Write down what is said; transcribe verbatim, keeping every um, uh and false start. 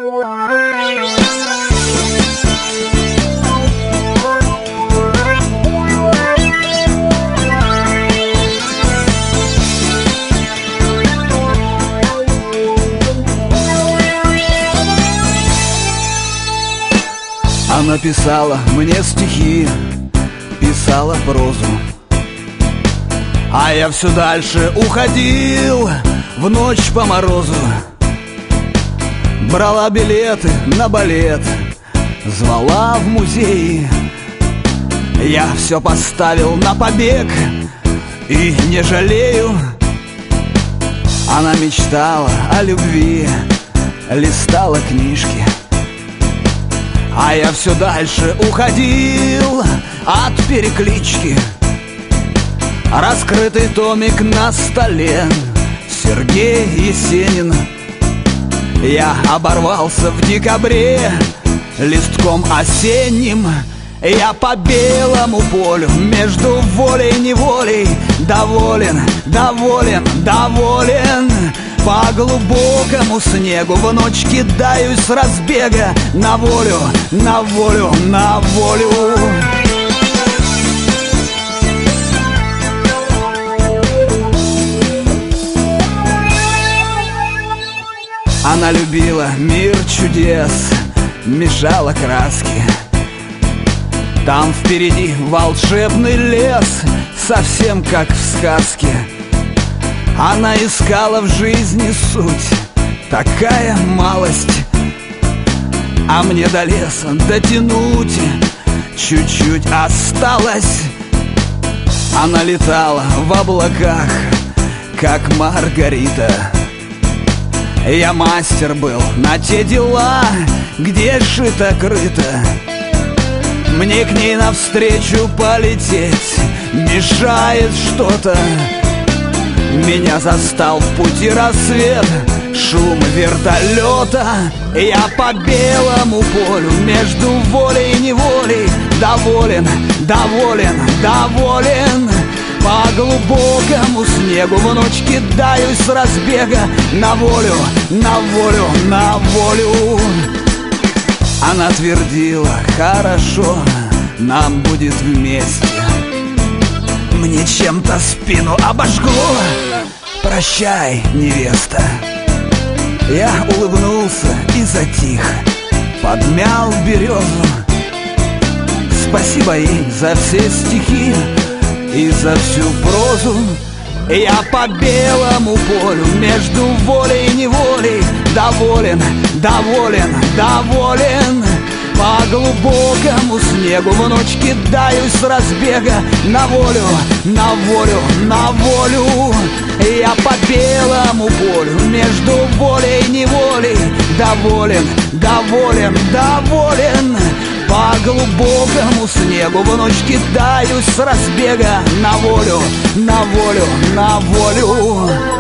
Она писала мне стихи, писала прозу, а я все дальше уходил в ночь по морозу. Брала билеты на балет, звала в музей. Я все поставил на побег и не жалею. Она мечтала о любви, листала книжки, а я все дальше уходил от переклички. Раскрытый томик на столе, Сергей Есенин. Я оборвался в декабре листком осенним. Я по белому полю между волей и неволей доволен, доволен, доволен. По глубокому снегу в ночь кидаюсь с разбега на волю, на волю, на волю. Она любила мир чудес, мешала краски. Там впереди волшебный лес, совсем как в сказке. Она искала в жизни суть, такая малость, а мне до леса дотянуть чуть-чуть осталось. Она летала в облаках, как Маргарита. Я мастер был на те дела, где шито-крыто. Мне к ней навстречу полететь мешает что-то. Меня застал в пути рассвет, шум вертолета. Я по белому полю между волей и неволей доволен, доволен, доволен. По глубокому снегу в ночь кидаюсь с разбега на волю, на волю, на волю. Она твердила: хорошо, нам будет вместе. Мне чем-то спину обожгло. Прощай, невеста. Я улыбнулся и затих, подмял березу. Спасибо ей за все стихи и за всю прозу. Я по белому полю между волей и неволей доволен, доволен, доволен. По глубокому снегу в ночь кидаюсь с разбега на волю, на волю, на волю. Я по белому полю между волей и неволей доволен, доволен, доволен. По глубокому снегу в ночь кидаюсь с разбега на волю, на волю, на волю.